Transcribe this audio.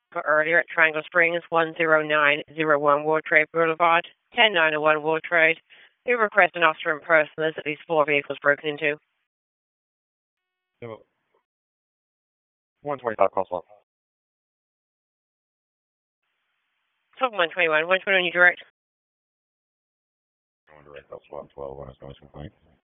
earlier at Triangle Springs, 10901 World Trade Boulevard, 10901 World Trade. We request an officer in person. There's at least 4 vehicles broken into. No. 125 crosswalk. 121. 121, you direct. Going direct, that's 112 on his noise complaint.